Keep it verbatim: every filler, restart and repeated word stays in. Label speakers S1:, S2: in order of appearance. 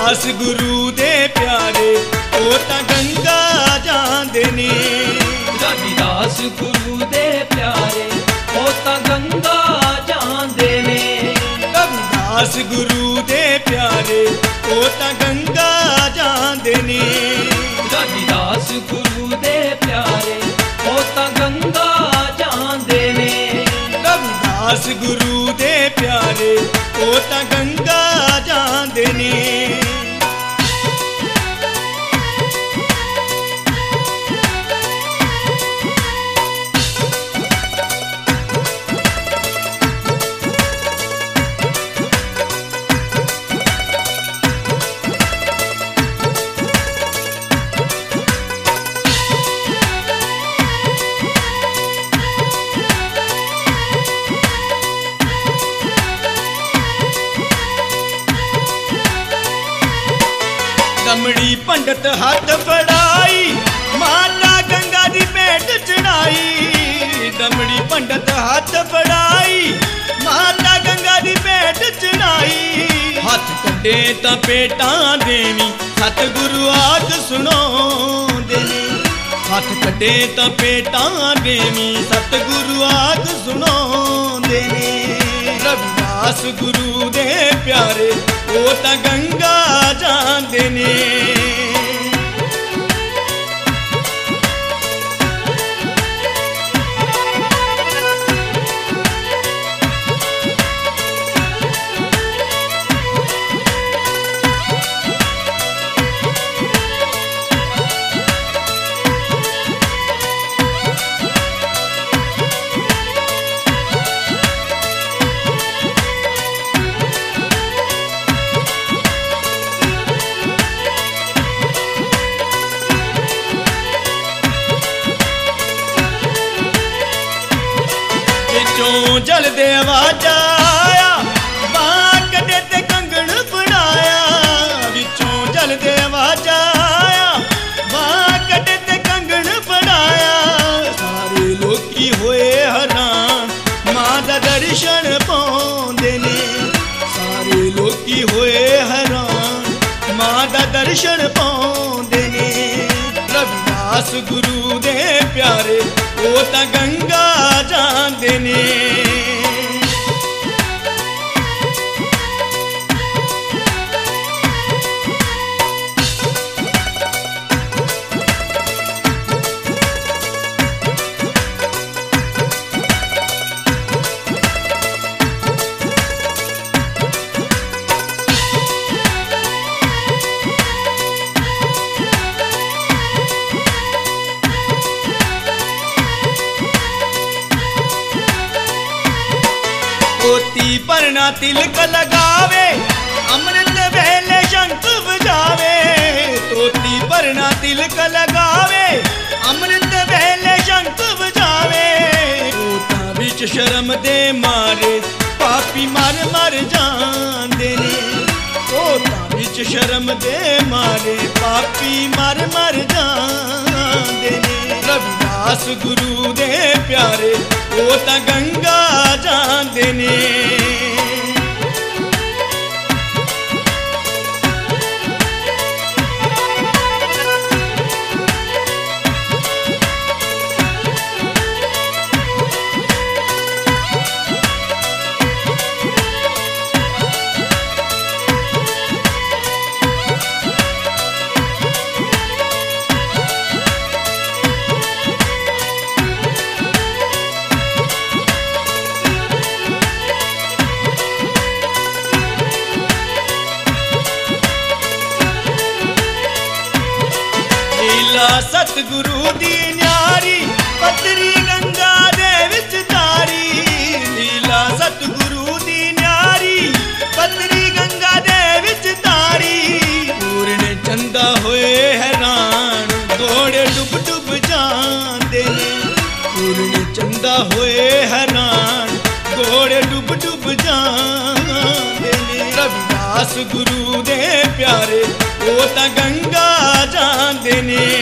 S1: रविदास गुरु दे प्यारे ओ तां गंगा जांदे ने।
S2: रविदास गुरु दे प्यारे ओ तां गंगा जांदे ने।
S1: रविदास गुरु दे प्यारे ओ तां गंगा जांदे ने।
S2: रविदास गुरु दे प्यारे ओ तां गंगा जांदे ने।
S1: रविदास गुरु दे प्यारे ओ तां गंगा जांदे ने। दमड़ी पंडित हाथ फड़ाई माता गंगा दी भेंट चढ़ाई। दमड़ी पंडित हाथ फड़ाई माता गंगा दी भेंट चढ़ाई। हाथ कड्डे तां भेंटां देवी सतगुरु आख सुणाउंदे ने। हाथ कड्डे तां भेंटां देवी सतगुरु आख सुणाउंदे ने। रविदास गुरु दे प्यारे ओ तां गंगा जांदे ने। जल दे आवाजा आया बांह कड्डे ते कंगण फड़ाया। विचों जल दे आवाजा आया बांह कड्डे ते कंगण फड़ाया। सारे लोकी होए हैरान मां दा दर्शन पाउंदे ने। सारे लोकी होए हैरान मां दा दर्शन पाउंदे ने। रविदास गुरु दे प्यारे ओ तां गंगा जांदे ने। पोती परना तिलक लगावे अमृत वेले शंख बजावे। तोती परना तिलक लगावे अमृत वेले शंख बजावे। तोता बिच शर्म दे मारे पापी मर मर जांदे ने। तोता बिच शर्म दे मारे पापी मर मर जांदे ने। रविदास गुरु दे प्यारे ओ तां गंगा जांदे ने। सतगुरु दी न्यारी पतरी गंगा दे विच तारी। लीला सतगुरु दी न्यारी पतरी गंगा दे विच तारी। पूर्ण चंदा होए हैरान घोड़े डुब डुब जांदे ने। पूर्ण चंदा होए हैरान घोड़े डुब डुब जांदे ने। रविदास गुरु दे प्यारे ओ तां गंगा जांदे ने।